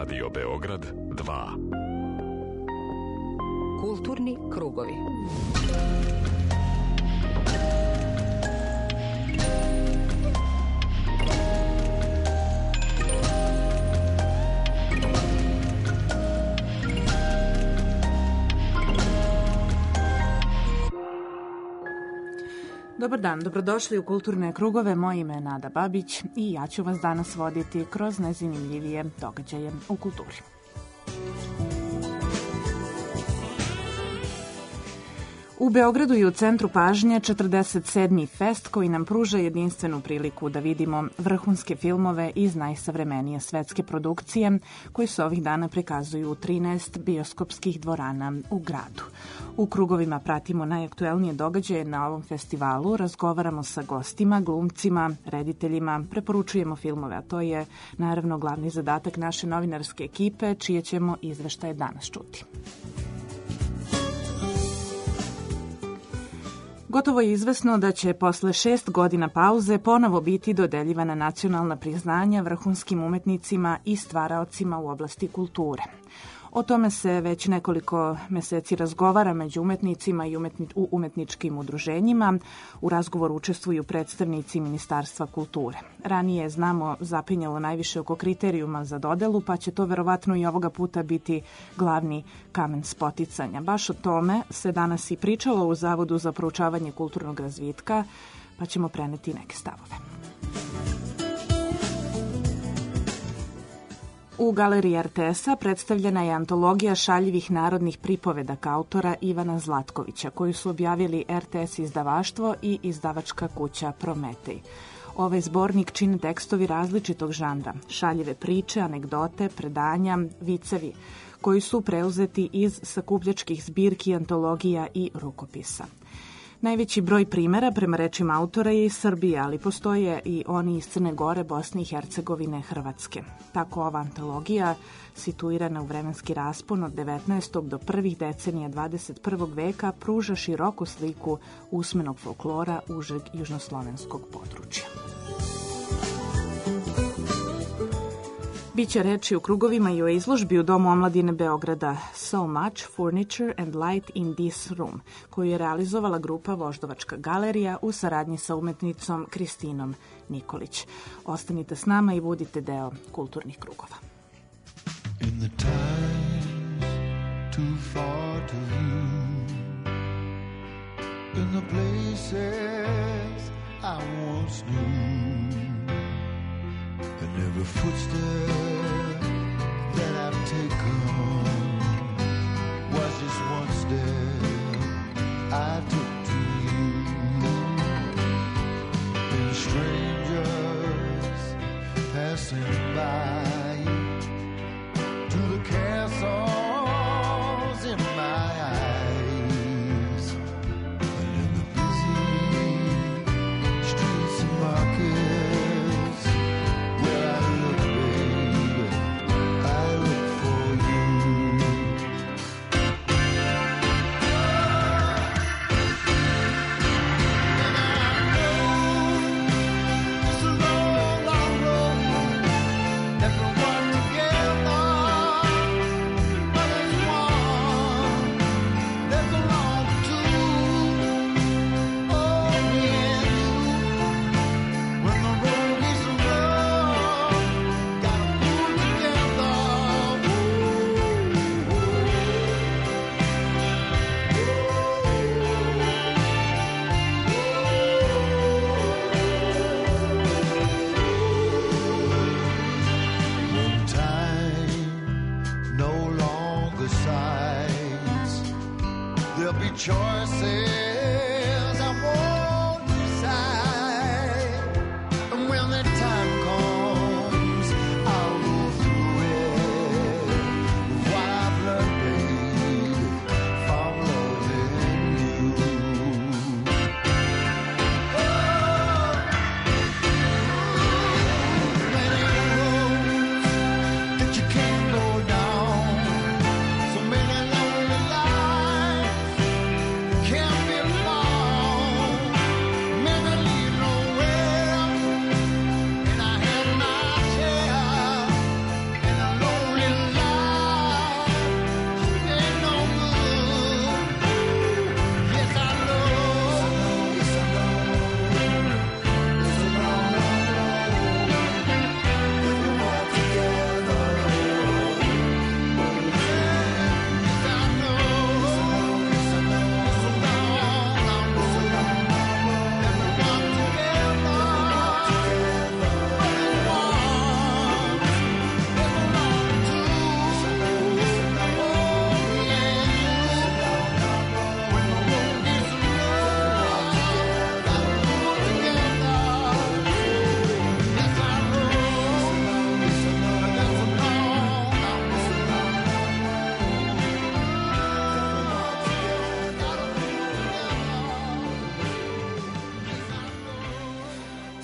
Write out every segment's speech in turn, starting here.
Radio Beograd 2. Kulturni krugovi. Dobar dan, dobrodošli u Kulturne krugove. Moje ime je Nada Babić i ja ću vas danas voditi kroz najzanimljivije događaje u kulturi. U Beogradu je u centru pažnje 47. fest koji nam pruža jedinstvenu priliku da vidimo vrhunske filmove iz najsavremenije svetske produkcije koji se ovih dana prikazuju u 13 bioskopskih dvorana u gradu. U krugovima pratimo najaktuelnije događaje na ovom festivalu, razgovaramo sa gostima, glumcima, rediteljima, preporučujemo filmove, a to je naravno glavni zadatak naše novinarske ekipe, čije ćemo izveštaje danas čuti. Gotovo je izvesno da će posle 6 godina pauze ponovo biti dodeljivana nacionalna priznanja vrhunskim umetnicima i stvaraocima u oblasti kulture. O tome se već nekoliko meseci razgovara među umetnicima i u umetničkim udruženjima. U razgovoru učestvuju predstavnici Ministarstva kulture. Ranije, znamo, zapinjalo najviše oko kriterijuma za dodelu, pa će to verovatno i ovoga puta biti glavni kamen spoticanja. Baš o tome se danas i pričalo u Zavodu za proučavanje kulturnog razvitka, pa ćemo preneti neke stavove. U galeriji RTS-a predstavljena je antologija šaljivih narodnih pripovedaka autora Ivana Zlatkovića, koju su objavili RTS izdavaštvo i izdavačka kuća Prometej. Ovaj zbornik čine tekstovi različitog žanra, šaljive priče, anegdote, predanja, vicevi, koji su preuzeti iz sakupljačkih zbirki, antologija i rukopisa. Najveći broj primera, prema rečima autora, je iz Srbije, ali postoje i oni iz Crne Gore, Bosne i Hercegovine, Hrvatske. Tako ova antologija, situirana u vremenski raspon od 19. do prvih decenija 21. veka, pruža široku sliku usmenog folklora užeg južnoslovenskog područja. Biće reči u krugovima i o izložbi u Domu omladine Beograda So Much Furniture and Light in This Room, koju je realizovala grupa Voždovačka galerija u saradnji sa umetnicom Kristinom Nikolić. Ostanite s nama i budite deo kulturnih krugova. In the times too far to view, in the places I once knew, and every footstep that I've taken was just one step I took to you. And strangers passing by, to the castles in my eyes, and in the busy streets and markets, where I look, baby, I look for you. And I know it's a long, long road that we'll run together, but as one that belong to, oh, me and you. When the road is rough, gotta pull together. When time no longer sighs, there'll be choices I won't decide. And when that time comes, I'll go through it. What I've learned, baby, from loving you. Many roads that you can't go down, so many lonely lives can't be found.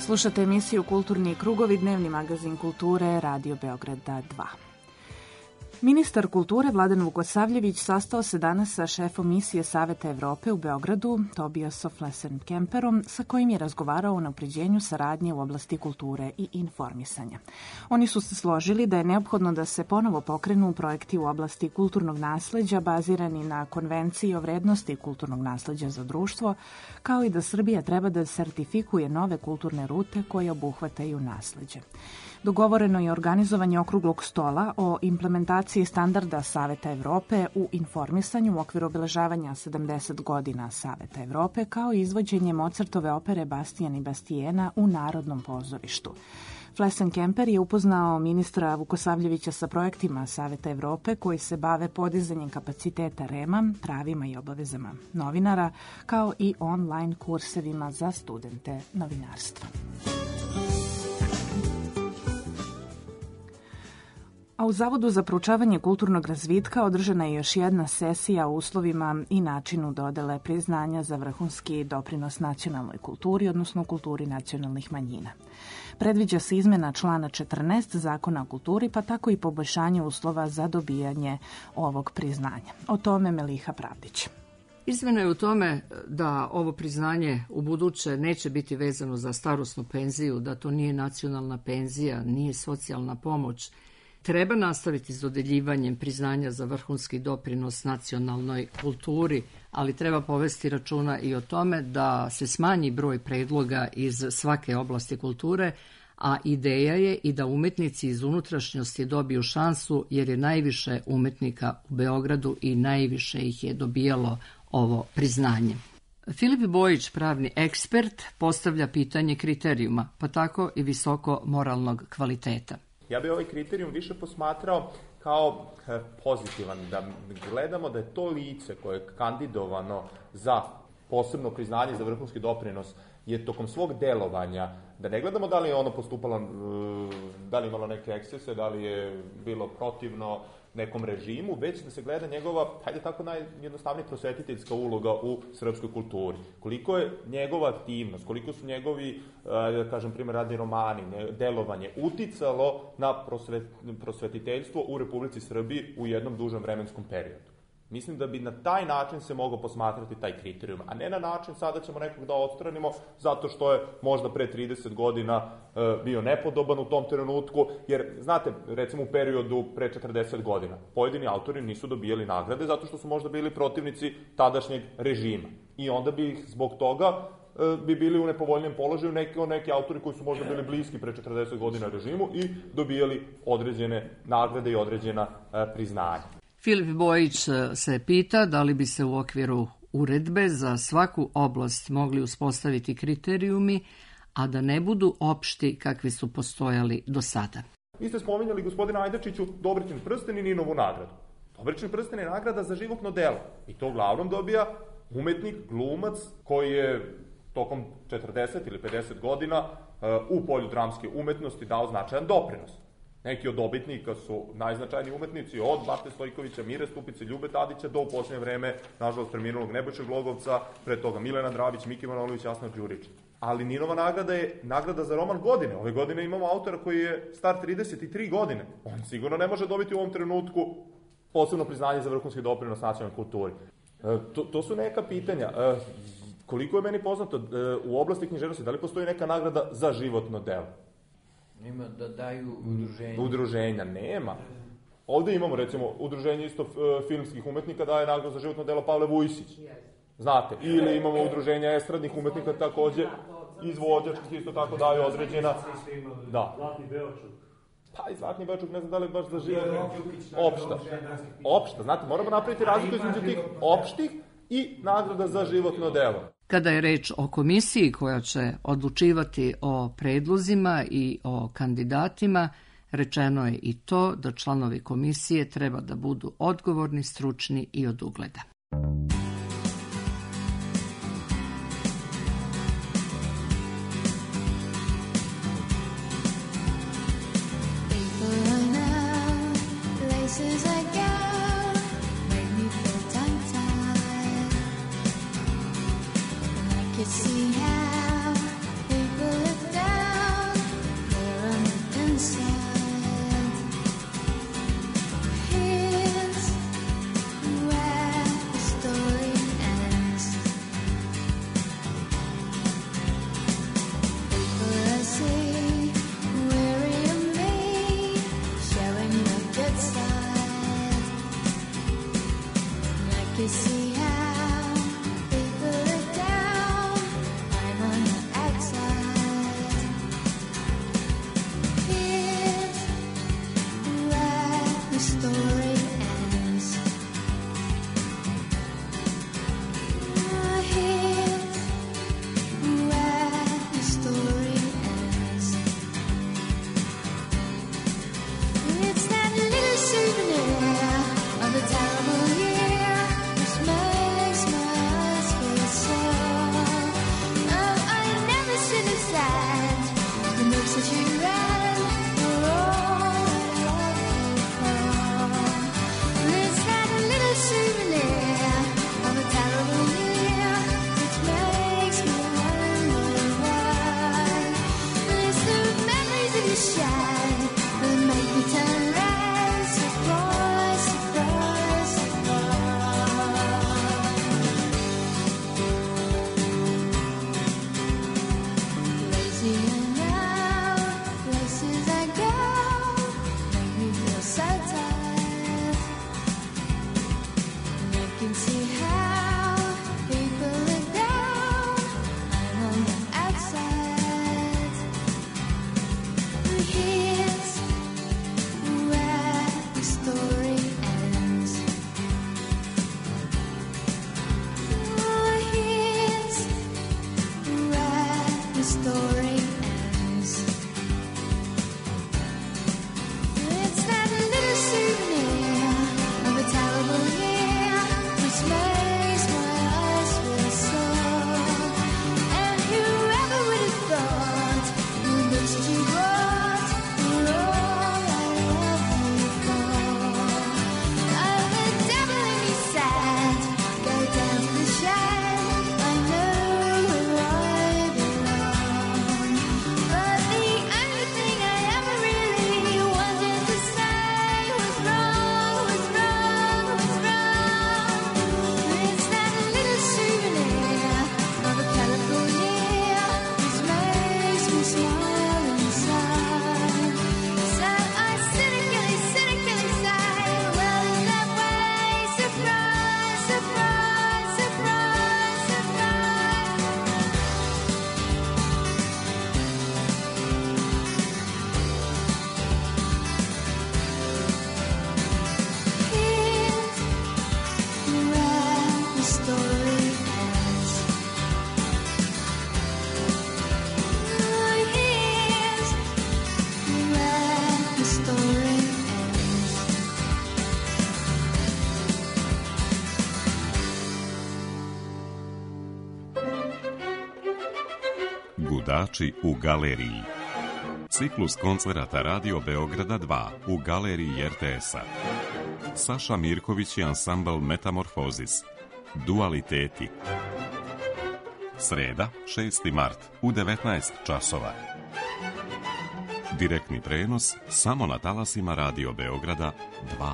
Slušate emisiju Kulturni krugovi, dnevni magazin kulture Radio Beograda 2. Ministar kulture Vladan Vukosavljević sastao se danas sa šefom misije Saveta Evrope u Beogradu, Tobiasom Flessenkemperom, sa kojim je razgovarao o unapređenju saradnje u oblasti kulture i informisanja. Oni su se složili da je neophodno da se ponovo pokrenu projekti u oblasti kulturnog nasleđa bazirani na Konvenciji o vrednosti kulturnog nasleđa za društvo, kao i da Srbija treba da sertifikuje nove kulturne rute koje obuhvataju nasleđe. Dogovoreno je organizovanje okruglog stola o implementaciji standarda Saveta Evrope u informisanju u okviru obeležavanja 70 godina Saveta Evrope, kao i izvođenje Mozartove opere Bastian i Bastiena u Narodnom pozorištu. Flessenkemper je upoznao ministra Vukosavljevića sa projektima Saveta Evrope koji se bave podizanjem kapaciteta REM-a, pravima i obavezama novinara, kao i online kursevima za studente novinarstva. A u Zavodu za proučavanje kulturnog razvitka održana je još jedna sesija o uslovima i načinu dodele priznanja za vrhunski doprinos nacionalnoj kulturi, odnosno kulturi nacionalnih manjina. Predviđa se izmena člana 14 Zakona o kulturi, pa tako i poboljšanje uslova za dobijanje ovog priznanja. O tome Meliha Pravdić. Izmena je u tome da ovo priznanje u buduće neće biti vezano za starosnu penziju, da to nije nacionalna penzija, nije socijalna pomoć. Treba nastaviti s dodeljivanjem priznanja za vrhunski doprinos nacionalnoj kulturi, ali treba povesti računa i o tome da se smanji broj predloga iz svake oblasti kulture, a ideja je i da umetnici iz unutrašnjosti dobiju šansu jer je najviše umetnika u Beogradu i najviše ih je dobijalo ovo priznanje. Filip Bojić, pravni ekspert, postavlja pitanje kriterijuma, pa tako i visoko moralnog kvaliteta. Ja bih ovaj kriterijum više posmatrao kao pozitivan, da gledamo da je to lice koje je kandidovano za posebno priznanje za vrhunski doprinos je tokom svog delovanja, da ne gledamo da li je ono postupalo, da li je imalo neke ekscese, da li je bilo protivno nekom režimu, već da se gleda njegova, hajde tako najjednostavnije prosvetiteljska uloga u srpskoj kulturi. Koliko je njegova aktivnost, koliko su njegovi, da kažem, primjer radi romani, delovanje, uticalo na prosvetiteljstvo u Republici Srbiji u jednom dužem vremenskom periodu. Mislim da bi na taj način se mogao posmatrati taj kriterijum, a ne na način sada ćemo nekog da odstranimo zato što je možda pre 30 godina bio nepodoban u tom trenutku, jer, znate, recimo u periodu pre 40 godina, pojedini autori nisu dobijali nagrade zato što su možda bili protivnici tadašnjeg režima. I onda bi ih zbog toga bi bili u nepovoljnijem položaju neki autori koji su možda bili bliski pre 40 godina režimu i dobijali određene nagrade i određena priznanja. Filip Bojić se pita da li bi se u okviru uredbe za svaku oblast mogli uspostaviti kriterijumi, a da ne budu opšti kakvi su postojali do sada. Vi ste spominjali, gospodina Ajdačiću, Dobričin prsten i Ninovu nagradu. Dobričin prsten je nagrada za životno delo i to uglavnom dobija umetnik, glumac koji je tokom 40 ili 50 godina u polju dramske umetnosti dao značajan doprinos. Neki od dobitnika su najznačajniji umetnici od Bate Stojkovića, Mire Stupice, Ljube Tadića do u posljednje vreme, nažalost, preminulog Nebojše Glogovca, pre toga Milena Dravić, Miki Manojlović, Jasna Đurić. Ali Ninova nagrada je nagrada za roman godine. Ove godine imamo autora koji je star 33 godine. On sigurno ne može dobiti u ovom trenutku posebno priznanje za vrhunski doprinos nacionalnoj kulturi. To su neka pitanja. Koliko je meni poznato, u oblasti književnosti, da li postoji neka nagrada za životno delo? Ima da daju udruženja. Udruženja nema. Ovde imamo, recimo, udruženje isto filmskih umetnika daje nagradu za životno delo Pavle Vujsić. Znate, ili imamo udruženja estradnih umetnika takođe, izvođačkih isto tako daju određena. Da. Zlatni Beočuk. Pa i Zlatni Beočuk ne znam da li baš za životno. Opšta. Znate, moramo napraviti razliku između tih opštih i nagrada za životno delo. Kada je reč o komisiji koja će odlučivati o predlozima i o kandidatima, rečeno je i to da članovi komisije treba da budu odgovorni, stručni i od ugleda. See how people look down. Gudači u galeriji. Ciklus koncerata Radio Beograda 2 u galeriji RTS-a. Saša Mirković i ansambl Metamorfozis. Dualiteti. Sreda, 6. mart, u 19 časova. Direktni prenos samo na talasima Radio Beograda 2.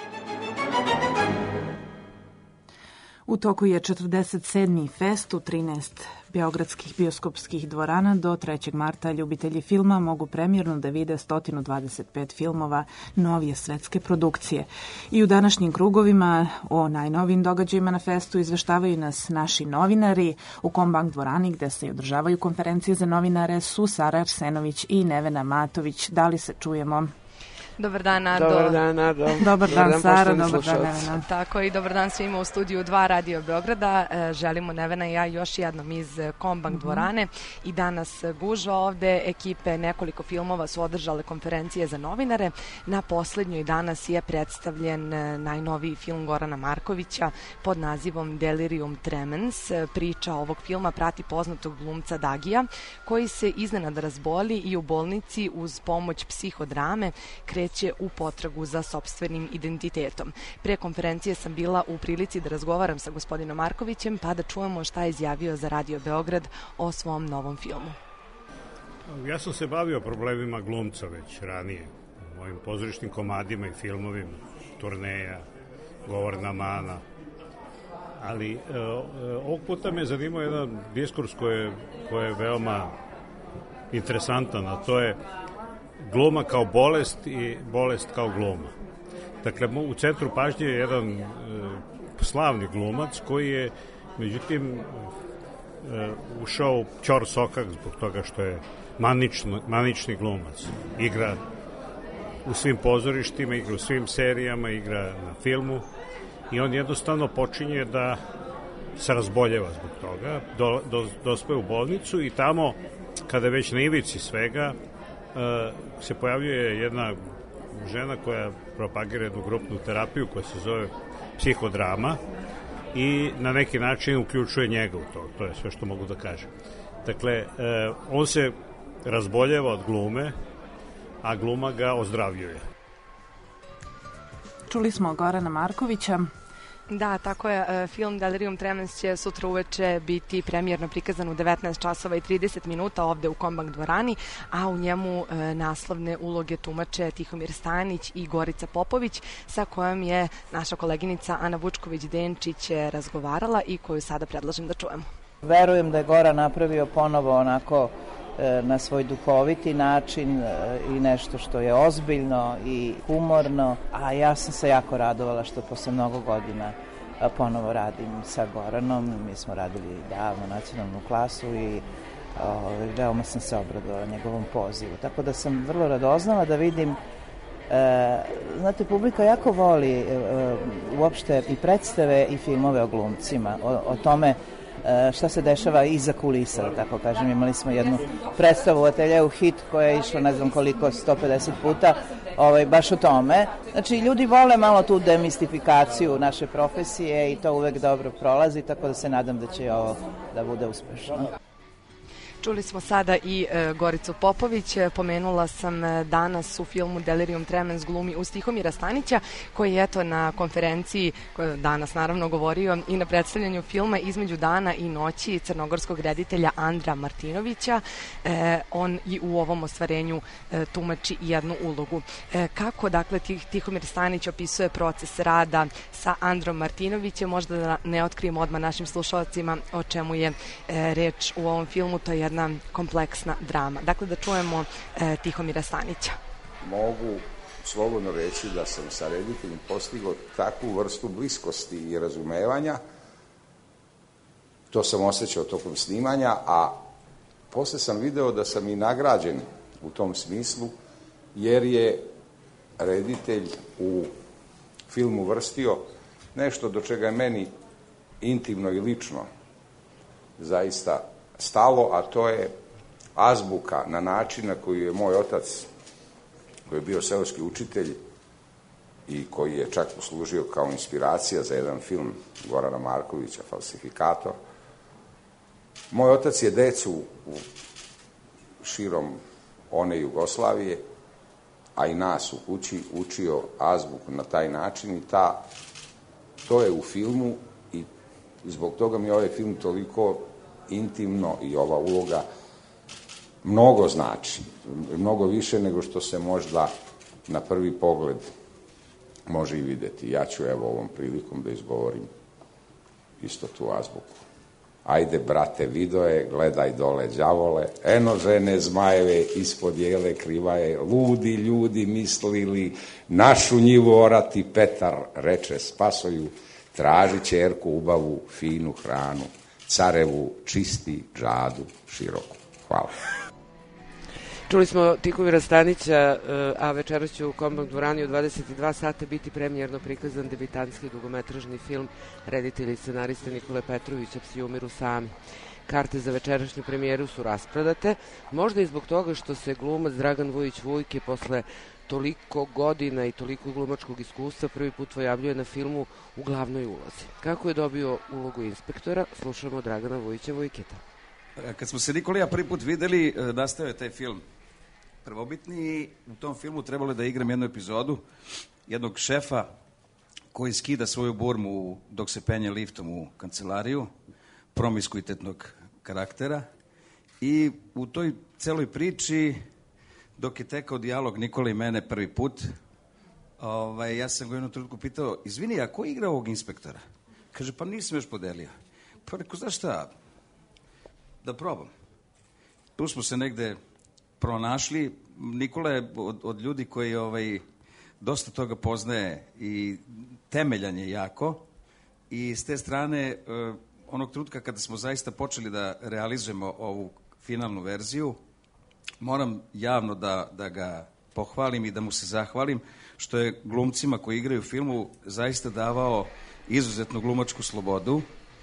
U toku je 47. fest u 13 beogradskih bioskopskih dvorana. Do 3. marta ljubitelji filma mogu premijerno da vide 125 filmova novije svetske produkcije. I u današnjim krugovima o najnovijim događajima na festu izveštavaju nas naši novinari. U Kombank dvorani gde se održavaju konferencije za novinare su Sara Arsenović i Nevena Matović. Da li se čujemo? Dobar dan, Nado. Dobar dan, Nado. Dobar dan, Sara. Dobar dan, Nevena. Tako i dobar dan svima u studiju 2 Radio Beograda. Želimo Nevena i ja još jednom iz Kombank dvorane i danas gužva ovde. Ekipe nekoliko filmova su održale konferencije za novinare. Na poslednjoj danas je predstavljen najnoviji film Gorana Markovića pod nazivom Delirium Tremens. Priča ovog filma prati poznatog glumca Dagija koji se iznenada razboli i u bolnici uz pomoć psihodrame kreće u potragu za sopstvenim identitetom. Pre konferencije sam bila u prilici da razgovaram sa gospodinom Markovićem pa da čujemo šta je izjavio za Radio Beograd o svom novom filmu. Ja sam se bavio problemima glumca već ranije, u mojim pozorišnim komadima i filmovima, Turneja, Govorna mana, ali ovog puta me zanimao jedan diskurs koji je veoma interesantan, a to je gluma kao bolest i bolest kao gluma. Dakle, u centru pažnje je jedan slavni glumac koji je, međutim, ušao u ćor sokak zbog toga što je manični glumac. Igra u svim pozorištima, igra u svim serijama, igra na filmu i on jednostavno počinje da se razboljeva zbog toga, dospe u bolnicu i tamo, kada je već na ivici svega, se pojavljuje jedna žena koja propagira jednu grupnu terapiju koja se zove psihodrama i na neki način uključuje njega u to. To je sve što mogu da kažem. Dakle, on se razboljeva od glume, a gluma ga ozdravljuje. Čuli smo Gorana Markovića. Da, tako je. Film Delirium Tremens će sutra uveče biti premijerno prikazan u 19 časova i 30 minuta ovde u Kombank dvorani, a u njemu naslovne uloge tumače Tihomir Stanić i Gorica Popović, sa kojom je naša koleginica Ana Vučković-Denčić razgovarala i koju sada predlažem da čujemo. Verujem da je Goran napravio ponovo onako na svoj duhoviti način i nešto što je ozbiljno i humorno, a ja sam se jako radovala što posle mnogo godina ponovo radim sa Goranom. Mi smo radili davno nacionalnu klasu i veoma sam se obradovala njegovom pozivu. Tako da sam vrlo radoznala da vidim, znate, publika jako voli uopšte i predstave i filmove o glumcima, o tome šta se dešava iza kulisa, da tako kažem. Imali smo jednu predstavu u ateljeu Hit koja je išla ne znam koliko, 150 puta, baš o tome. Znači, ljudi vole malo tu demistifikaciju naše profesije i to uvek dobro prolazi, tako da se nadam da će ovo da bude uspešno. Čuli smo sada i Goricu Popović. Pomenula sam danas u filmu Delirium Tremens glumi uz Tihomira Stanića, koji je eto na konferenciji, danas naravno govorio i na predstavljanju filma Između dana i noći crnogorskog reditelja Andra Martinovića. On i u ovom ostvarenju tumači jednu ulogu. Kako, dakle, Tihomir Stanić opisuje proces rada sa Androm Martinovićem? Možda da ne otkrijemo odmah našim slušalcima o čemu je reč u ovom filmu. To je jedna kompleksna drama. Dakle, da čujemo Tihomira Stanića. Mogu slobodno reći da sam sa rediteljem postigao takvu vrstu bliskosti i razumevanja. To sam osjećao tokom snimanja, a posle sam video da sam i nagrađen u tom smislu, jer je reditelj u filmu uvrstio nešto do čega je meni intimno i lično zaista stalo, a to je azbuka na način na koji je moj otac, koji je bio seoski učitelj i koji je čak poslužio kao inspiracija za jedan film Gorana Markovića, Falsifikator. Moj otac je decu širom one Jugoslavije, a i nas u kući, učio azbuku na taj način i to je u filmu i zbog toga mi je ovaj film toliko intimno i ova uloga mnogo znači, mnogo više nego što se možda na prvi pogled može i videti. Ja ću evo ovom prilikom da izgovorim isto tu azbuku. Ajde, brate, vidoje, gledaj dole đavole, eno žene zmajeve ispod jele krivaje, ludi ljudi mislili našu njivu orati, Petar reče spasoju, traži ćerku ubavu, finu hranu, carevu čisti džadu široku. Hvala. Čuli smo Tihovira Stanića, a večeras će u Kombank dvorani u 22 sata biti premijerno prikazan debitanski dugometražni film reditelja i scenariste Nikole Petrovića Psi umiru sami. Karte za večerašnju premijeru su rasprodate, možda i zbog toga što se glumac Dragan Vujić Vujke posle toliko godina i toliko glumačkog iskustva prvi put pojavljuje na filmu u glavnoj ulozi. Kako je dobio ulogu inspektora, slušamo Dragana Vujića Vujketa. Kad smo se Nikola i ja prvi put videli, nastao je taj film prvobitni i u tom filmu trebalo je da igram jednu epizodu jednog šefa koji skida svoju burmu dok se penje liftom u kancelariju, promiskuitetnog karaktera, i u toj celoj priči dok je tekao dijalog Nikola i mene prvi put, ja sam ga jednom trenutku pitao, izvini, a ko igra ovog inspektora? Kaže, pa nisam još podelio. Pa rekao, znaš šta, da probam. Tu smo se negde pronašli. Nikola je od ljudi koji dosta toga poznaje i temeljan je jako, i s te strane onog trenutka kada smo zaista počeli da realizujemo ovu finalnu verziju, moram javno da ga pohvalim i da mu se zahvalim što je glumcima koji igraju u filmu zaista davao izuzetnu glumačku slobodu.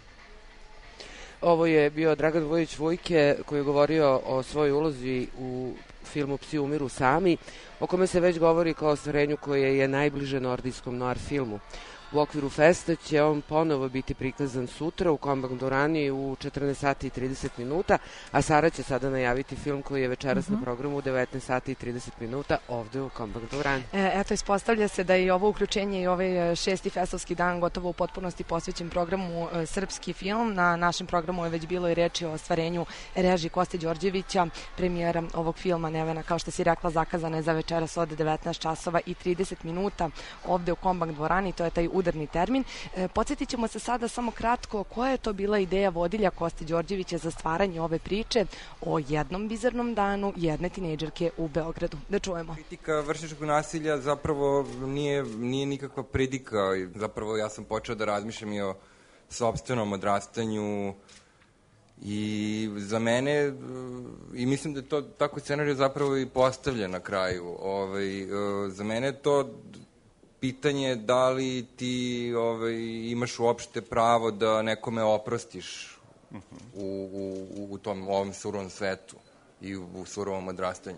Ovo je bio Dragan Vujić Vujke koji je govorio o svojoj ulozi u filmu Psi umiru sami, o kome se već govori kao ostvarenju koje je najbliže nordijskom noir filmu. U okviru festa će on ponovo biti prikazan sutra u Kombank dvorani u 14 sati i 30 minuta, a Sara će sada najaviti film koji je večeras na programu u 19 sati i 30 minuta ovde u Kombank dvorani. Eto, ispostavlja se da je ovo uključenje i ovaj šesti festovski dan gotovo u potpunosti posvećen programu Srpski film. Na našem programu je već bilo i reči o ostvarenju režije Koste Đorđevića. Premijera ovog filma, Nevena, kao što si rekla, zakazana je za večeras od 19 časova i 30 minuta ovde u Kombank dvorani. To je taj udarni termin. Podsjetit ćemo se sada samo kratko koja je to bila ideja vodilja Koste Đorđevića za stvaranje ove priče o jednom bizarnom danu jedne tinejdžerke u Beogradu. Da čujemo. Kritika vršnjačkog nasilja zapravo nije nikakva pridika. Zapravo ja sam počeo da razmišljam i o sopstvenom odrastanju i za mene, i mislim da je to tako scenarij zapravo i postavljen na kraju. Za mene je to pitanje da li ti imaš uopšte pravo da nekome oprostiš u ovom surovom svetu i u surovom odrastanju.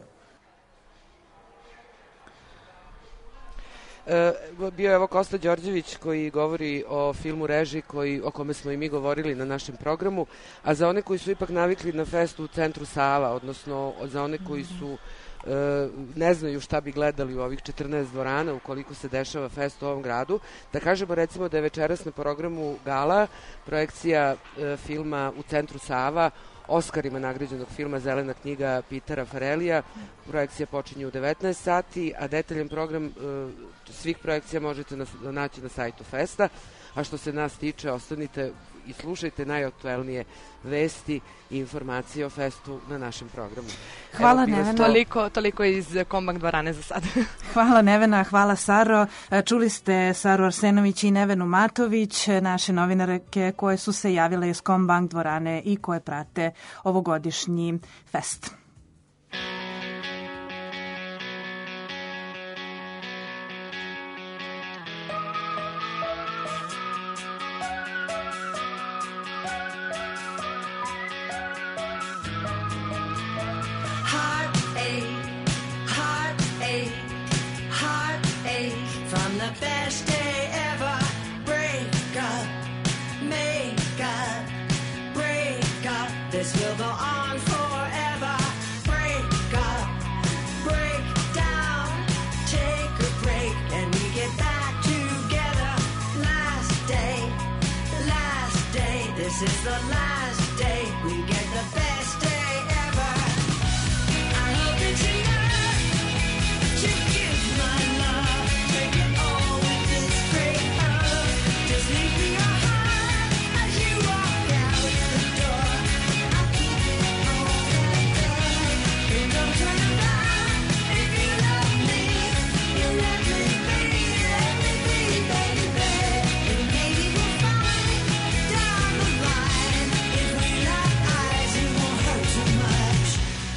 Bio je ovo Kosta Đorđević koji govori o filmu Reži o kome smo i mi govorili na našem programu, a za one koji su ipak navikli na festu u centru Sava, odnosno za one koji su ne znaju šta bi gledali u ovih 14 dvorana ukoliko se dešava fest u ovom gradu, da kažemo recimo da je večeras na programu gala projekcija filma u centru Sava, Oskarima nagrađenog filma Zelena knjiga Pitera Farelija. Projekcija počinje u 19 sati, a detaljan program svih projekcija možete naći na sajtu festa, a što se nas tiče, ostanite i slušajte najaktuelnije vesti i informacije o festu na našem programu. Hvala, Nevena. Toliko iz Kombank dvorane za sad. Hvala, Nevena, hvala, Saro. Čuli ste Saru Arsenović i Nevenu Matović, naše novinarke koje su se javile iz Kombank dvorane i koje prate ovogodišnji fest. This will go on forever. Break it's the last day, we get the best day ever. I hope that you know to give my love, take it all with this great love. Just leave me your heart as you walk out the door. I'll keep it all right there. And don't turn around if you love me. You let me be, baby. And maybe we'll find down the line, if we lock eyes, it won't hurt too much.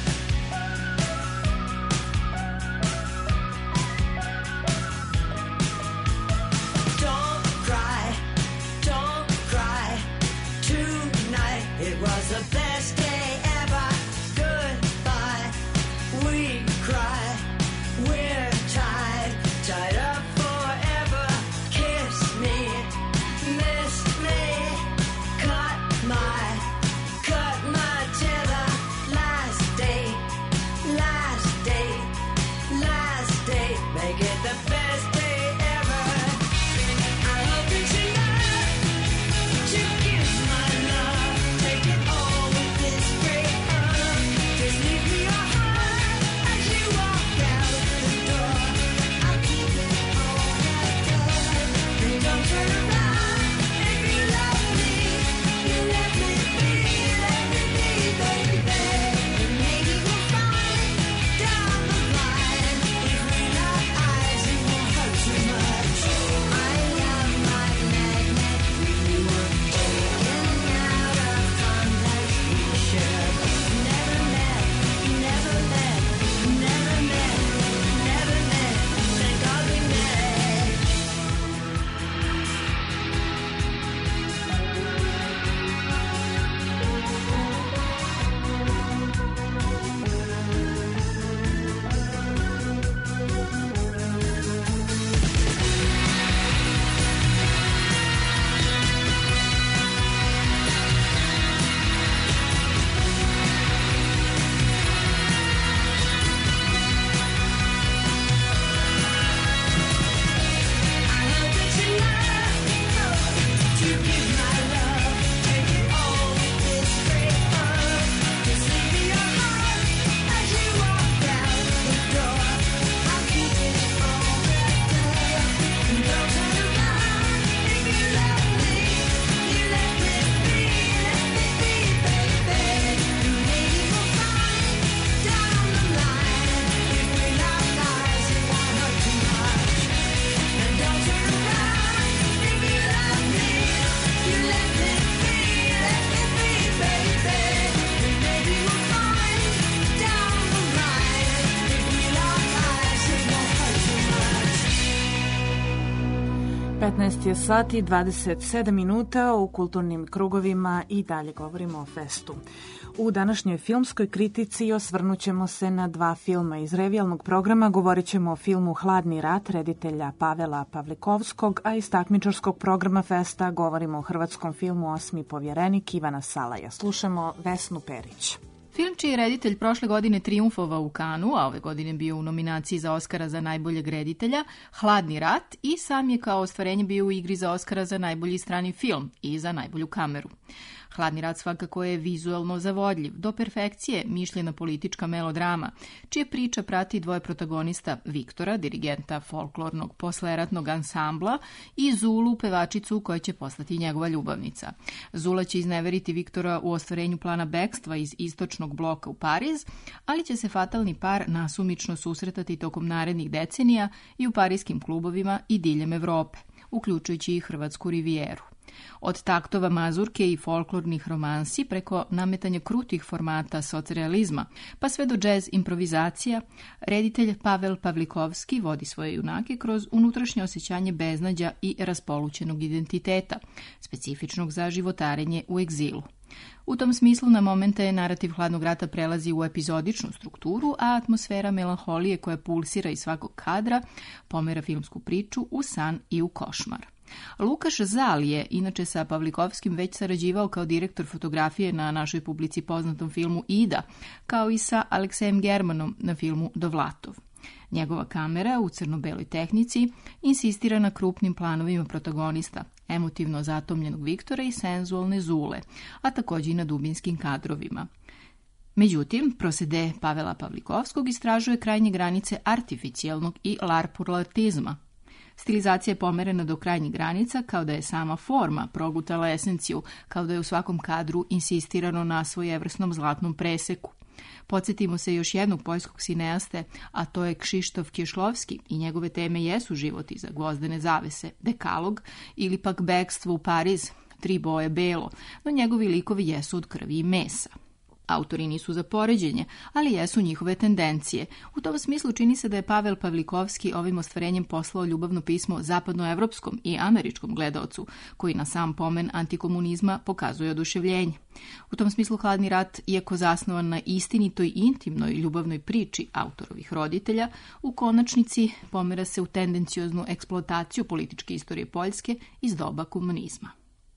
Don't cry tonight. It was the best day ever. Goodbye, we cry. We're tied up forever. Kiss me, miss me, cut my tether. Last day, make it the best day ever. I hope that you know to give my love, take it all with this great love. Just leave me your heart as you walk out the door. I'll keep it all right there. And don't turn around if you love me. You let me be, baby. And maybe we'll find down the line, if we lock eyes, it won't hurt too much. I am my magnet. We were taken out of context. We should have never met. Thank God we met. I hope that you know to give my love, take it all with this great love. Just leave me your heart as you walk out the door. I'll keep it all right there. And don't turn around if you love me. You let me be, baby. And maybe we'll find down the line, if we lock eyes, it won't hurt too much. And don't turn around if you love me. You let me be, baby. And maybe we'll find down the line, if we lock eyes, it won't hurt too much. 15 je sati 27 minuta u kulturnim krugovima i dalje govorimo o festu. U današnjoj filmskoj kritici osvrnut ćemo se na dva filma iz revijalnog programa. Govorit ćemo o filmu Hladni rat reditelja Pavela Pavlikovskog, a iz takmičarskog programa festa govorimo o hrvatskom filmu Osmi povjerenik Ivana Salaja. Slušamo Vesnu Perić. Film čiji je reditelj prošle godine trijumfovao u Kanu, a ove godine bio u nominaciji za Oskara za najboljeg reditelja, Hladni rat, i sam je kao ostvarenje bio u igri za Oskara za najbolji strani film i za najbolju kameru. Hladni rat svakako je vizuelno zavodljiv, do perfekcije mišljena politička melodrama, čije priča prati dvoje protagonista, Viktora, dirigenta folklornog posleratnog ansambla, i Zulu, pevačicu koja će postati njegova ljubavnica. Zula će izneveriti Viktora u ostvarenju plana bekstva iz istočnog bloka u Pariz, ali će se fatalni par nasumično susretati tokom narednih decenija i u parijskim klubovima i diljem Evrope, uključujući i Hrvatsku rivijeru. Od taktova mazurke i folklornih romansi preko nametanja krutih formata socrealizma, pa sve do džez improvizacija, reditelj Pavel Pavlikovski vodi svoje junake kroz unutrašnje osjećanje beznađa i raspolućenog identiteta, specifičnog za životarenje u egzilu. U tom smislu na momente narativ Hladnog rata prelazi u epizodičnu strukturu, a atmosfera melanholije koja pulsira iz svakog kadra pomera filmsku priču u san i u košmar. Lukaš Zal je inače sa Pavlikovskim već sarađivao kao direktor fotografije na našoj publici poznatom filmu Ida, kao i sa Aleksejem Germanom na filmu Dovlatov. Njegova kamera u crno-beloj tehnici insistira na krupnim planovima protagonista, emotivno zatomljenog Viktora i senzualne Zule, a takođe i na dubinskim kadrovima. Međutim, prosede Pavela Pavlikovskog istražuje krajnje granice artificijalnog i larpurlatizma. Stilizacija je pomerena do krajnjih granica, kao da je sama forma progutala esenciju, kao da je u svakom kadru insistirano na svojevrsnom zlatnom preseku. Podsjetimo se još jednog poljskog sineaste, a to je Krzysztof Kieślowski, i njegove teme jesu život iza gvozdene zavese, Dekalog ili pak Bekstvo u Pariz, 3 boje belo, no njegovi likovi jesu od krvi i mesa. Autori nisu za poređenje, ali jesu njihove tendencije. U tom smislu čini se da je Pavel Pavlikovski ovim ostvarenjem poslao ljubavno pismo zapadnoevropskom i američkom gledaocu, koji na sam pomen antikomunizma pokazuje oduševljenje. U tom smislu Hladni rat, iako zasnovan na istinitoj intimnoj ljubavnoj priči autorovih roditelja, u konačnici pomera se u tendencioznu eksploataciju političke istorije Poljske iz doba komunizma.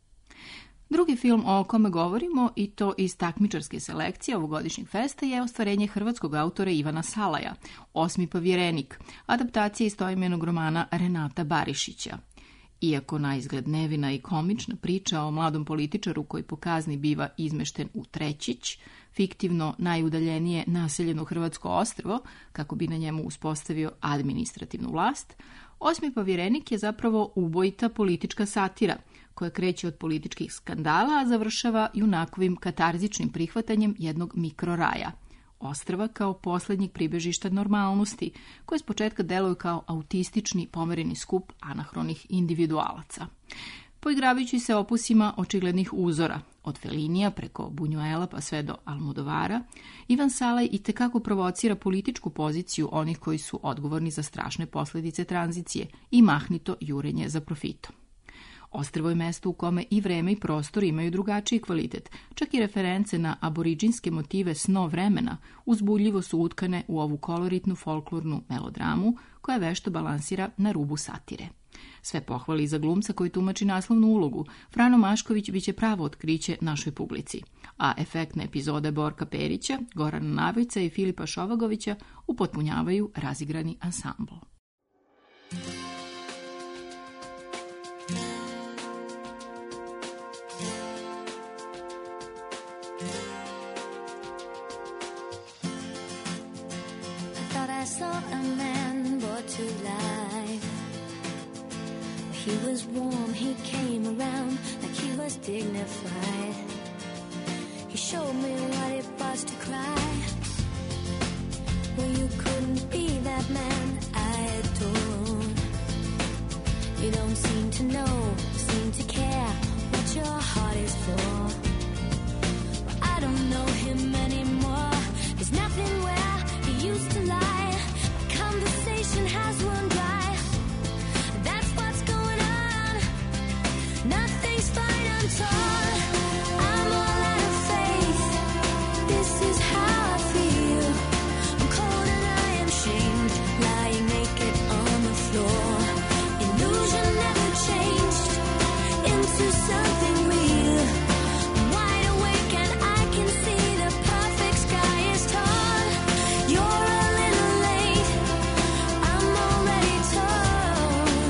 Drugi film o kome govorimo, i to iz takmičarske selekcije ovogodišnjeg festa, je ostvarenje hrvatskog autora Ivana Salaja, Osmi povjerenik, adaptacija istoimenog romana Renata Barišića. Iako na izgled nevina i komična priča o mladom političaru koji po kazni biva izmešten u Trećić, fiktivno najudaljenije naseljeno hrvatsko ostrvo, kako bi na njemu uspostavio administrativnu vlast, Osmi povjerenik je zapravo ubojita politička satira, koja kreće od političkih skandala, a završava junakovim katarzičnim prihvatanjem jednog mikroraja, ostrva kao posljednjeg pribežišta normalnosti, koje s početka deluju kao autistični pomereni skup anahronih individualaca. Poigravajući se opusima očiglednih uzora, od Felinija preko Buñuela pa sve do Almodovara, Ivan Salaj itekako provocira političku poziciju onih koji su odgovorni za strašne posljedice tranzicije i mahnito jurenje za profitom. Ostrvo je mesto u kome i vreme i prostor imaju drugačiji kvalitet, čak i reference na aboriđinske motive sno vremena uzbudljivo su utkane u ovu koloritnu folklornu melodramu koja vešto balansira na rubu satire. Sve pohvali za glumca koji tumači naslovnu ulogu. Frano Mašković biće pravo otkriće našoj publici, a efektne epizode Borka Perića, Gorana Navojca i Filipa Šovagovića upotpunjavaju razigrani ansambl. I saw a man brought to life. He was warm, he came around like he was dignified. He showed me what it was to cry. Well, you couldn't be that man I adored. You don't seem to know, seem to care what your heart is for. Well, I don't know him anymore. There's nothing where he used to lie. Conversation has run dry. That's what's going on. Nothing's fine, I'm torn. I'm all out of faith. This is how I feel. I'm cold and I am shamed, lying naked on the floor. Illusion never changed into something real. I'm wide awake and I can see the perfect sky is torn. You're a little late. I'm already torn.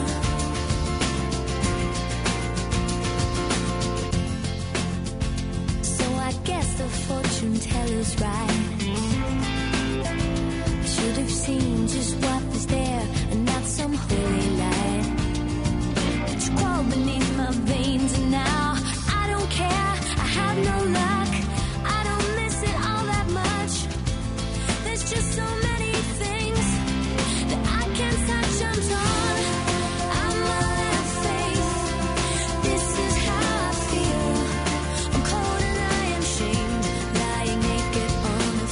So I guess the fortune teller's right. I should have seen just what was there and not some holy light. But you crawl beneath my veins and now I don't care. I have no luck. I don't miss it all that much. There's just so many things that I can't touch. I'm torn. I'm all out of faith. This is how I feel. I'm cold and I am shamed, lying naked on the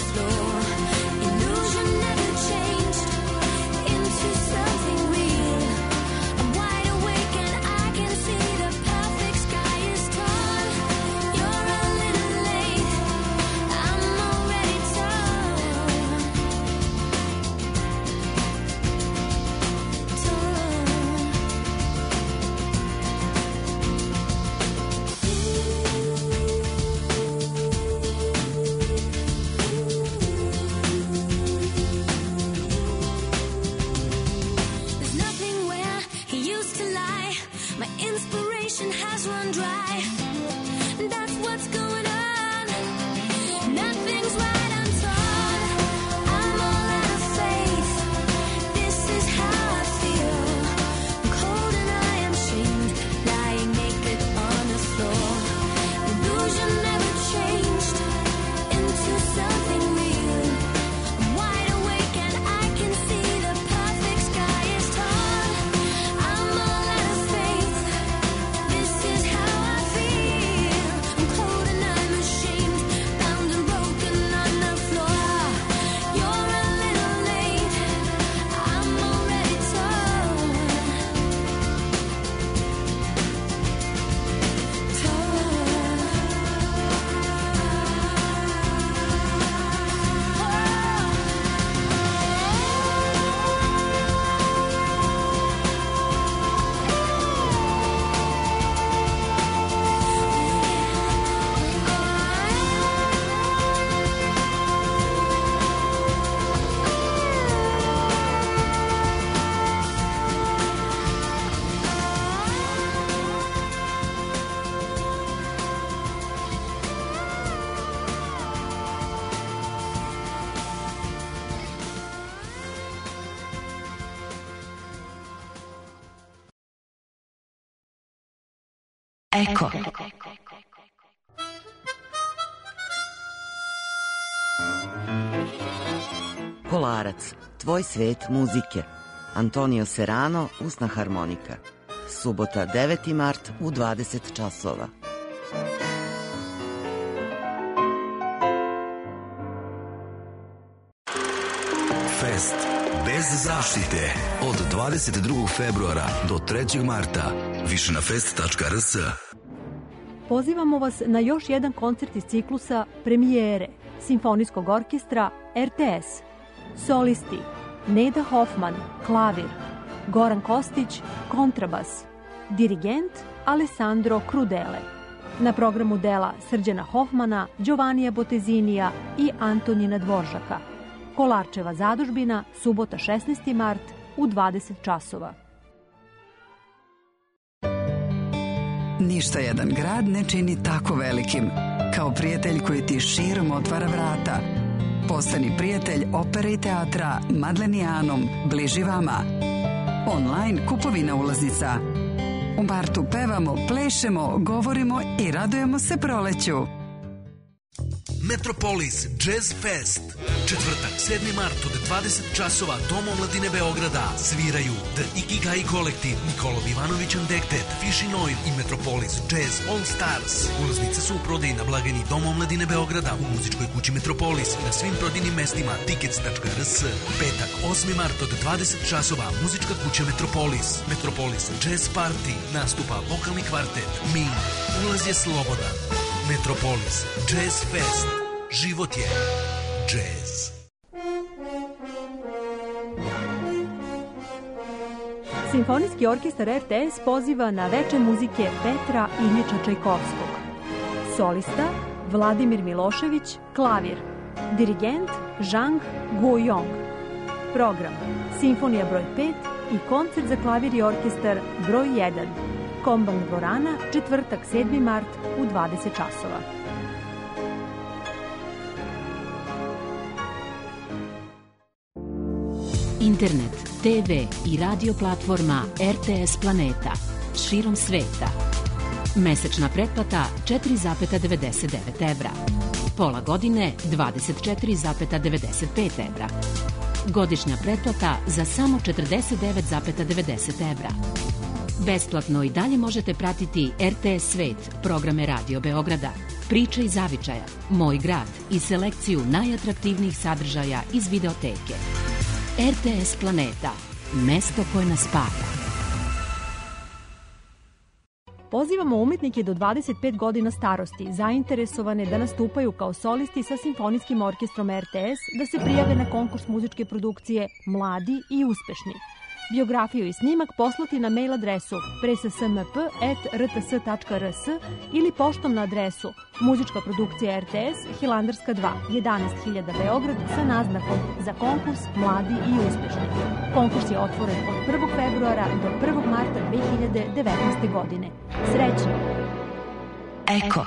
Eko. Kolarac, tvoj svet muzike. Antonio Serrano, usna harmonika. Subota 9. mart u 20 časova. Fest bez zaštite od 22. februara do 3. marta. Više na fest.rs. Pozivamo vas na još jedan koncert iz ciklusa Premijere Simfonijskog orkestra RTS. Solisti Neda Hoffman, klavir, Goran Kostić, kontrabas, dirigent Alessandro Crudele. Na programu dela Srđana Hoffmana, Giovannija Botezinija i Antonina Dvoržaka. Kolarčeva zadužbina, subota 16. mart u 20 časova. Ništa jedan grad ne čini tako velikim kao prijatelj koji ti širom otvara vrata. Postani prijatelj opere i teatra Madlenijanom, bliži vama. Online kupovina ulaznica. U martu pevamo, plešemo, govorimo i radujemo se proleću. Metropolis Jazz Fest. Četvrtak, 7. mart od 20 časova, Dom omladine Beograda. Sviraju The Ikigai Kolektiv, Nikolov Ivanović Andektet, Fishin Oil i Metropolis Jazz All Stars. Ulaznice su u prodaji na blagajni Dom omladine Beograda u muzičkoj kući Metropolis i na svim prodajnim mestima tickets.rs. Petak, 8. mart od 20 časova, muzička kuća Metropolis. Metropolis Jazz Party. Nastupa vokalni kvartet Min. Ulaz je slobodan. Metropolis Jazz Fest. Život je jazz. Simfonijski orkestar RTS poziva na veče muzike Petra Iljiča Čajkovskog. Solista Vladimir Milošević, klavir. Dirigent Zhang Guoyong. Program Simfonija broj 5 i koncert za klavir i orkestar broj 1. Kombank dvorana, četvrtak 7. mart u 20 časova. Internet, TV i radio platforma RTS Planeta širom sveta. Mesečna pretplata 4,99 evra. Pola godine 24,95 evra. Godišnja pretplata za samo 49,90 evra. Besplatno i dalje možete pratiti RTS Svet, programe Radio Beograda, Priče iz zavičaja, Moj grad i selekciju najatraktivnijih sadržaja iz videoteke. RTS Planeta, mesto koje nas spaja. Pozivamo umetnike do 25 godina starosti, zainteresovane da nastupaju kao solisti sa Simfonijskim orkestrom RTS, da se prijave na konkurs muzičke produkcije Mladi i uspešni. Biografiju i snimak poslati na mail adresu pressmp@rts.rs ili poštom na adresu Muzička produkcija RTS, Hilandarska 2, 11.000 Beograd sa naznakom za konkurs Mladi i uspešni. Konkurs je otvoren od 1. februara do 1. marta 2019. godine. Srećno! Eko.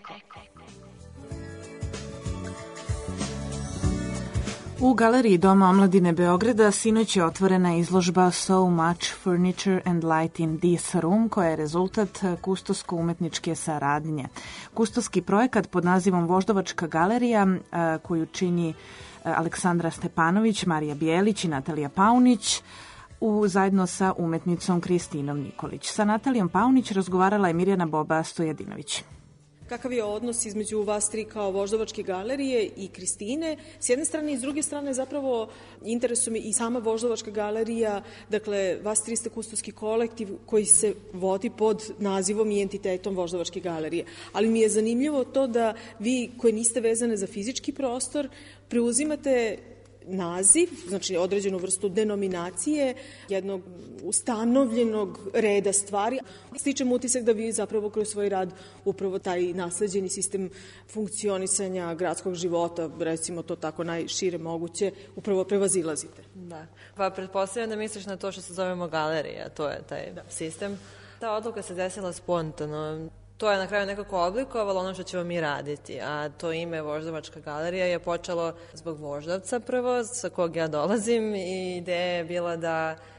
U Galeriji Doma omladine Beograda sinoć je otvorena izložba So Much Furniture and Light in This Room, koja je rezultat kustosko-umetničke saradnje. Kustoski projekat pod nazivom Voždovačka galerija, koju čini Aleksandra Stepanović, Marija Bijelić i Natalija Paunić, zajedno sa umetnicom Kristinom Nikolić. Sa Natalijom Paunić razgovarala je Mirjana Boba Stojadinović. Kakav je odnos između vas tri kao Voždovačke galerije i Kristine, s jedne strane i s druge strane zapravo interesuje me i sama Voždovačka galerija, dakle vas tri ste kustoski kolektiv koji se vodi pod nazivom i entitetom Voždovačke galerije, ali mi je zanimljivo to da vi koji niste vezane za fizički prostor preuzimate naziv, znači određenu vrstu denominacije jednog ustanovljenog reda stvari. Stičem utisak da vi zapravo kroz svoj rad upravo taj nasleđeni sistem funkcionisanja gradskog života, recimo to tako najšire moguće, upravo prevazilazite. Da. Pa pretpostavljam da misliš na to što se zovemo galerija, to je taj sistem. Ta odluka se desila spontano. To je na kraju nekako oblikovalo ono što ćemo mi raditi, a to ime Voždovačka galerija je počelo zbog Voždovca prvo, sa kog ja dolazim, i ideja je bila da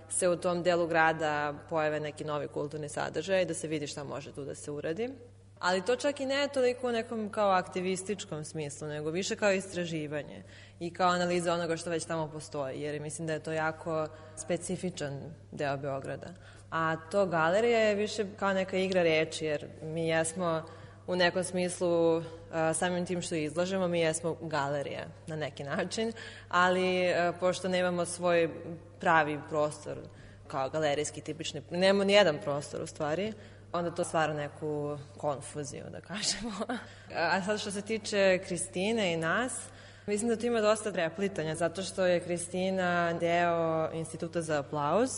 se u tom delu grada pojave neki novi kulturni sadržaj, da se vidi šta može tu da se uradi. Ali to čak i ne toliko u nekom kao aktivističkom smislu, nego više kao istraživanje i kao analiza onoga što već tamo postoji, jer mislim da je to jako specifičan deo Beograda. A to galerija je više kao neka igra reči, jer mi jesmo u nekom smislu, samim tim što izlažemo, mi jesmo galerija na neki način, ali pošto nemamo svoj pravi prostor kao galerijski tipični, nemamo nijedan prostor u stvari, onda to stvara neku konfuziju, da kažemo. A sad što se tiče Kristine i nas, mislim da tu ima dosta preplitanja, zato što je Kristina deo Instituta za aplauz,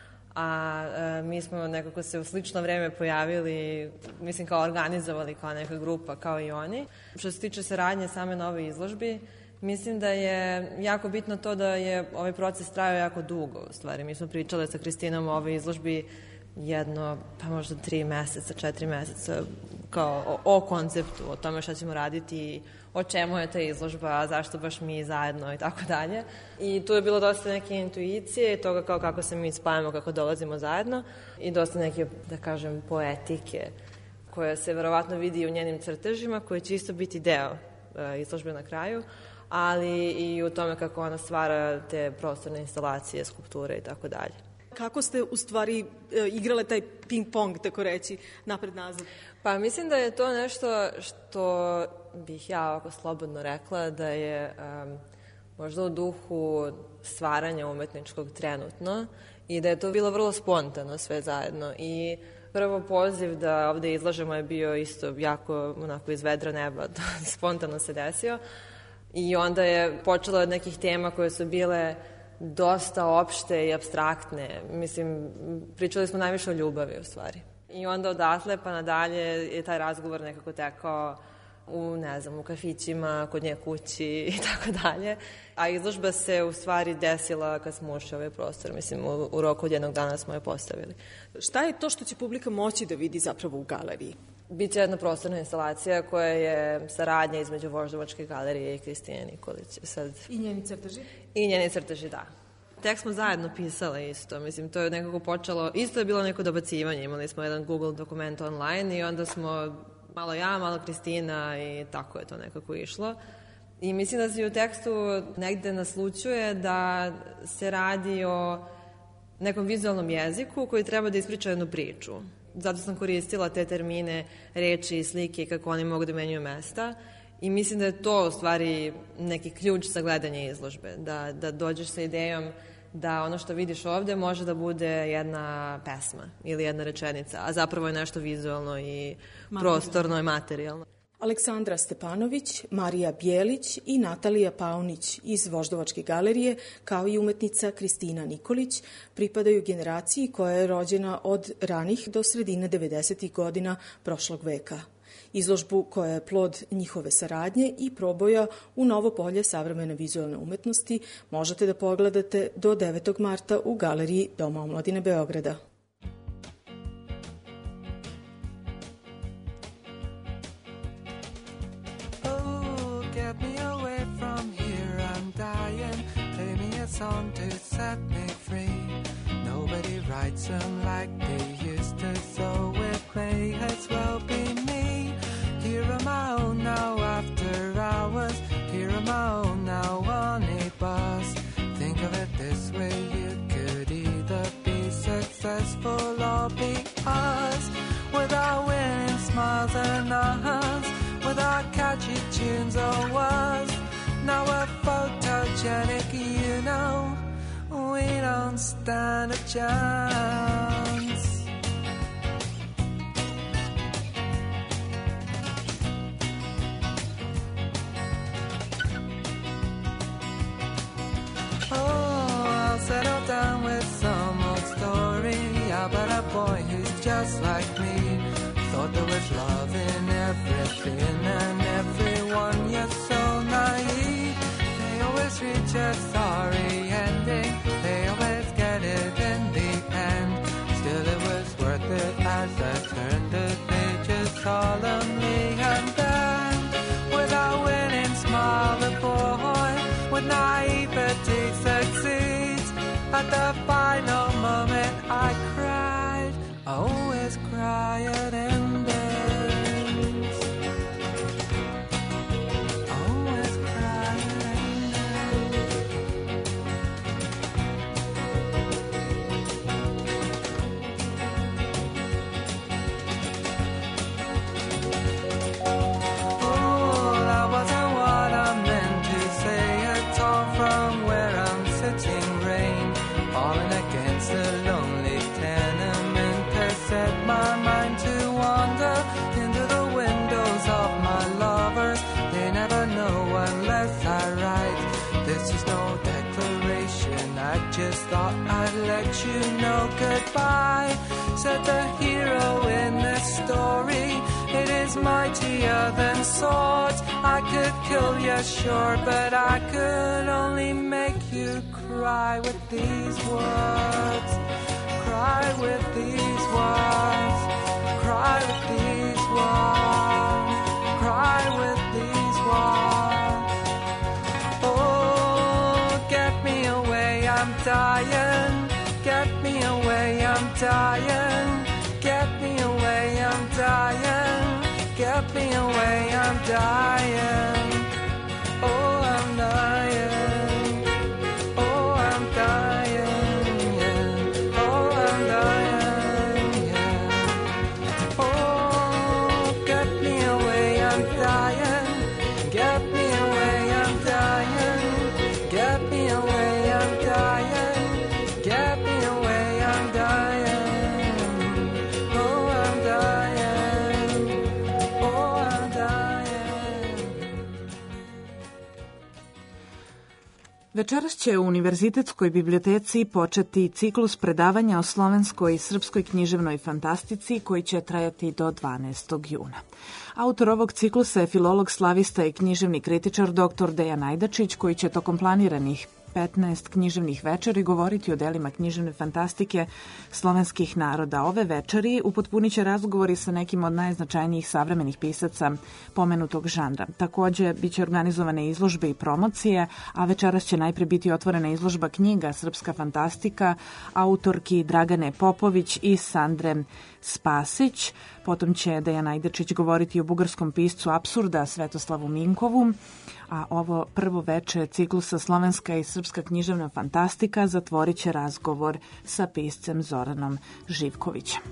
a mi smo nekako se u slično vreme pojavili, mislim kao organizovali kao neka grupa, kao i oni. Što se tiče saradnje same nove izložbi, mislim da je jako bitno to da je ovaj proces trajao jako dugo, u stvari. Mi smo pričale sa Kristinom o ovoj izložbi jedno, pa možda 3 meseca, 4 meseca, kao o konceptu, o tome šta ćemo raditi, o čemu je ta izložba, zašto baš mi zajedno i tako dalje. I tu je bilo dosta neke intuicije, toga kao kako se mi spajamo, kako dolazimo zajedno i dosta neke, da kažem, poetike koja se verovatno vidi u njenim crtežima, koji će isto biti deo izložbe na kraju, ali i u tome kako ona stvara te prostorne instalacije, skulpture i tako dalje. Kako ste u stvari igrale taj ping-pong, tako reći, napred-nazad? Pa mislim da je to nešto što bih ja ovako slobodno rekla da je možda u duhu stvaranja umetničkog trenutno i da je to bilo vrlo spontano sve zajedno. I prvo poziv da ovde izlažemo je bio isto jako onako iz vedra neba, spontano se desio. I onda je počelo od nekih tema koje su bile dosta opšte i apstraktne. Mislim, pričali smo najviše o ljubavi u stvari. I onda odatle pa nadalje je taj razgovor nekako tekao u, ne znam, u kafićima, kod nje kući i tako dalje. A izložba se u stvari desila kad smo ušli u ovaj prostor. Mislim, u roku od jednog dana smo je postavili. Šta je to što će publika moći da vidi zapravo u galeriji? Biće jedna prostorna instalacija koja je saradnja između Voždovačke galerije i Kristine Nikolić. Sad... I njeni crteži? I njeni crteži, da. Tekst smo zajedno pisale isto. Mislim, to je nekako počelo, isto je bilo neko dobacivanje. Imali smo jedan Google dokument online i onda smo malo ja, malo Kristina i tako je to nekako išlo. I mislim da se u tekstu negde naslućuje da se radi o nekom vizualnom jeziku koji treba da ispriča jednu priču. Zato sam koristila te termine, reči i slike kako oni mogu da menjuju mesta. I mislim da je to u stvari neki ključ za gledanje izložbe. Da dođeš sa idejom da ono što vidiš ovde može da bude jedna pesma ili jedna rečenica, a zapravo je nešto vizualno i prostorno i materijalno. Aleksandra Stepanović, Marija Bjelić i Natalija Paunić iz Voždovačke galerije, kao i umetnica Kristina Nikolić, pripadaju generaciji koja je rođena od ranih do sredine 90. godina prošlog veka. Izložbu koja je plod njihove saradnje i proboja u novo polje savremene vizualne umetnosti možete da pogledate do 9. marta u galeriji Doma omladine Beograda. Song to set me free. Nobody writes them like they used to, so it may as well be me. Here am I own now after hours. Here am I own now on a bus. Think of it this way, you could either be successful or be us. Without winning smiles and hugs, without catchy tunes or words. Now we're photogenic, you know, we don't stand a chance. Oh, I'll settle down with some old story about a boy who's just like me. Thought there was love in everything and everyone, you're so naive. They always reach a sorry ending, they always get it in the end. Still it was worth it as I turned the pages solemnly. And then, with a winning smile, the boy with naivety succeeds at the final moment. quiet endings. Always quiet endings. Oh, that wasn't what I meant to say at all. From where I'm sitting, rain falling against the lonely tenement has set my mind to wander into the windows of my lovers. They never know unless I write. This is no declaration, I just thought I'd let you know goodbye. Said the hero in this story, it is mightier than swords. I could kill you, sure, but I could only make you cry with these words. Cry with these words. Cry with these words. Cry with these words. Oh, get me away, I'm dying. Get me away, I'm dying. Get me away, I'm dying. Get me away, I'm dying. Oh, I'm dying. Oh, I'm dying, yeah. Oh, I'm dying, yeah. Oh, get me away, I'm dying. Get me away, I'm dying. Get me away, I'm dying. Get me away, I'm dying. Oh, I'm dying. Oh, I'm dying. Večeras će u Univerzitetskoj biblioteci početi ciklus predavanja o slovenskoj i srpskoj književnoj fantastici koji će trajati do 12. juna. Autor ovog ciklusa je filolog, slavista i književni kritičar dr. Dejan Ajdačić, koji će tokom planiranih 15 književnih večeri govoriti o delima književne fantastike slovenskih naroda. Ove večeri upotpunit će razgovori sa nekim od najznačajnijih savremenih pisaca pomenutog žanra. Takođe, bit će organizovane izložbe i promocije, a večeras će najpre biti otvorena izložba knjiga Srpska fantastika autorki Dragane Popović i Sandre Spasić. Potom će Dejan Ajdačić govoriti o bugarskom piscu apsurda Svetoslavu Minkovu, a ovo prvo veče ciklusa Slovenska i srpska književna fantastika zatvorit će razgovor sa piscem Zoranom Živkovićem.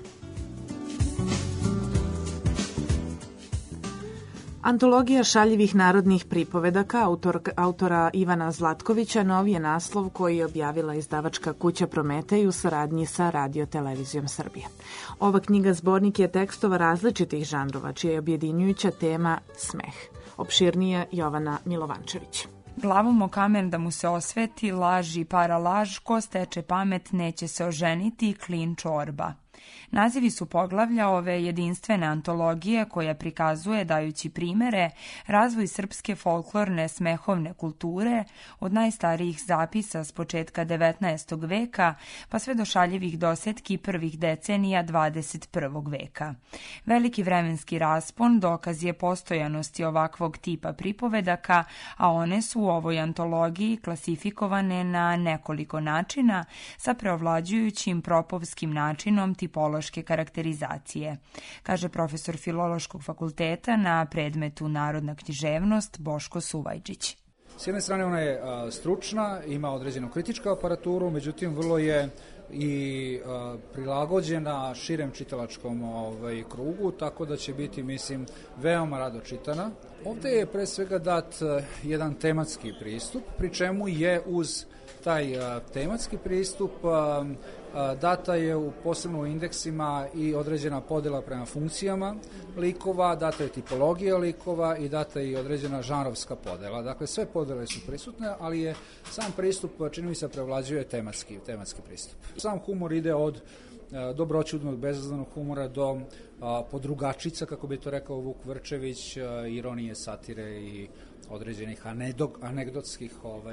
Antologija šaljivih narodnih pripovedaka autora Ivana Zlatkovića novi je naslov koji je objavila izdavačka kuća Prometej u saradnji sa Radio-televizijom Srbije. Ova knjiga zbornik je tekstova različitih žanrova, čija je objedinjujuća tema smeh. Opširnije Jovana Milovančević. Glavom o kamen da mu se osveti, laž i paralaž, ko steče pamet neće se oženiti, klin čorba. Nazivi su poglavlja ove jedinstvene antologije koja prikazuje, dajući primere, razvoj srpske folklorne smehovne kulture od najstarijih zapisa s početka 19. veka pa sve do šaljivih dosetki prvih decenija 21. veka. Veliki vremenski raspon dokaz je postojanosti ovakvog tipa pripovedaka, a one su u ovoj antologiji klasifikovane na nekoliko načina sa preovlađujućim propovskim načinom tipološke karakterizacije, kaže profesor Filološkog fakulteta na predmetu Narodna književnost Boško Suvajđić. S jedne strane ona je stručna, ima određenu kritičku aparaturu, međutim vrlo je i prilagođena širem čitalačkom krugu, tako da će biti, mislim, veoma rado čitana. Ovde je pre svega dat jedan tematski pristup, pri čemu je uz taj tematski pristup data je posebno u indeksima i određena podela prema funkcijama likova, data je tipologija likova i data je i određena žanrovska podela. Dakle, sve podele su prisutne, ali je sam pristup, čini mi se, prevlađuje tematski pristup. Sam humor ide od dobroćudnog, bezazlenog humora do podrugačica, kako bi to rekao Vuk Vrčević, ironije, satire i određenih anegdotskih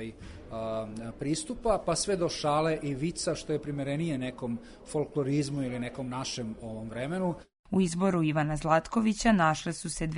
pristupa, pa sve do šale i vica, što je primerenije nekom folklorizmu ili nekom našem ovom vremenu. U izboru Ivana Zlatkovića našle su se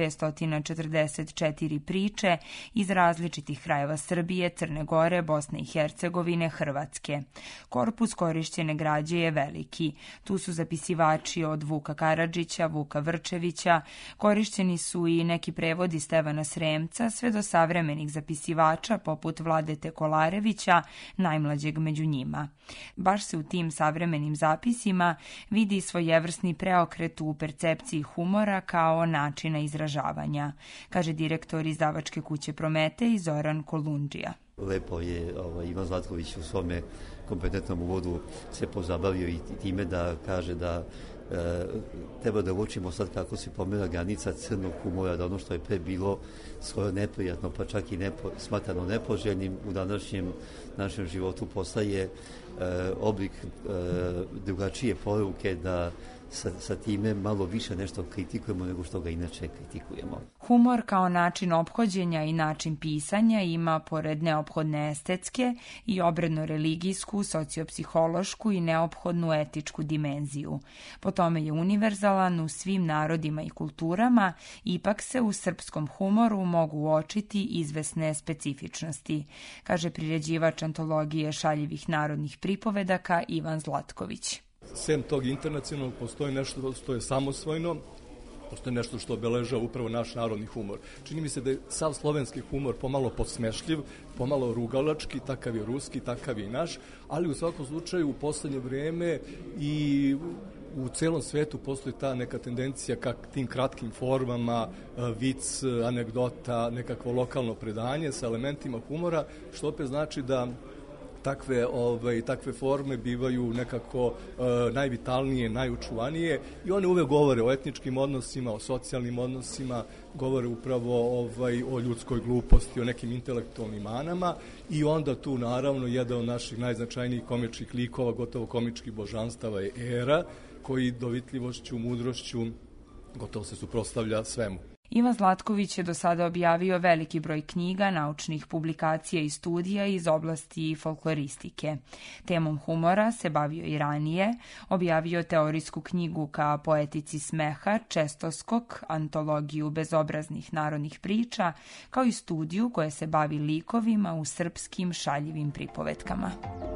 244 priče iz različitih krajeva Srbije, Crne Gore, Bosne i Hercegovine, Hrvatske. Korpus korišćene građe je veliki. Tu su zapisivači od Vuka Karadžića, Vuka Vrčevića, korišćeni su i neki prevodi Stevana Sremca, sve do savremenih zapisivača poput Vladete Kolarevića, najmlađeg među njima. Baš se u tim savremenim zapisima vidi svojevrsni preokret u percepciji humora kao načina izražavanja, kaže direktor izdavačke kuće Prometej Zoran Kolundžija. Lepo je Ivan Zlatković u svome kompetentnom uvodu se pozabavio i time da kaže da treba da uočimo sad kako se pomera granica crnog humora, da ono što je pre bilo skoro neprijatno, pa čak i smatrano nepoželjnim, u današnjem našem životu postaje oblik drugačije poruke, da sa time malo više nešto kritikujemo nego što ga inače kritikujemo. Humor kao način ophođenja i način pisanja ima, pored neophodne estetske, i obredno-religijsku, sociopsihološku i neophodnu etičku dimenziju. Po tome je univerzalan u svim narodima i kulturama, ipak se u srpskom humoru mogu uočiti izvesne specifičnosti, kaže priređivač antologije šaljivih narodnih pripovedaka Ivan Zlatković. Sem tog internacionalnog postoji nešto što je samosvojno, postoji nešto što obeležava upravo naš narodni humor. Čini mi se da je sav slovenski humor pomalo podsmešljiv, pomalo rugalački, takav je ruski, takav je i naš, ali u svakom slučaju u poslednje vreme i u celom svetu postoji ta neka tendencija ka tim kratkim formama, vic, anegdota, nekakvo lokalno predanje sa elementima humora, što opet znači da takve forme bivaju nekako najvitalnije, najučuvanije i one uvek govore o etničkim odnosima, o socijalnim odnosima, govore upravo o ljudskoj gluposti, o nekim intelektualnim manama i onda tu naravno jedan od naših najznačajnijih komičkih likova, gotovo komičkih božanstava je Era, koji dovitljivošću, mudrošću gotovo se suprotstavlja svemu. Ivan Zlatković je do sada objavio veliki broj knjiga, naučnih publikacija i studija iz oblasti folkloristike. Temom humora se bavio i ranije, objavio teorijsku knjigu ka poetici smeha, Čestoskok, antologiju bezobraznih narodnih priča, kao i studiju koja se bavi likovima u srpskim šaljivim pripovetkama.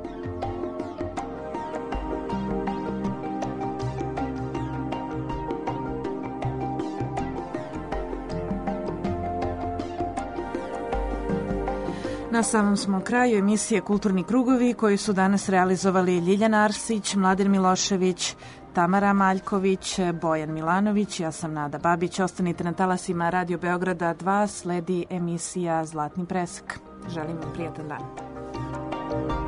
Na samom smo kraju emisije Kulturni krugovi koji su danas realizovali Ljiljana Arsić, Mladen Milošević, Tamara Maljković, Bojan Milanović, ja sam Nada Babić. Ostanite na talasima Radio Beograda 2, sledi emisija Zlatni presek. Želim vam prijatan dan.